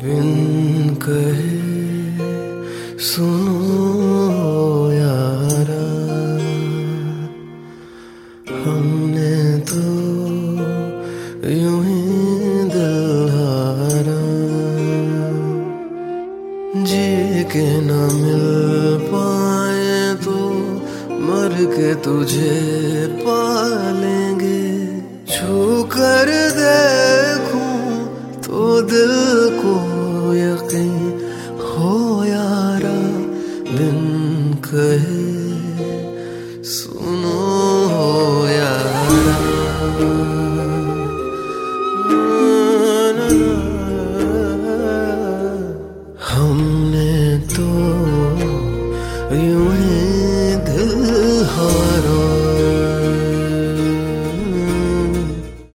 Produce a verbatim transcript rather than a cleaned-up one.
बिन कहे सुनो यारा, हमने तो यूं ही दिल हारा। जी के न मिल पाए तो मर के तुझे पालेंगे, छू कर दे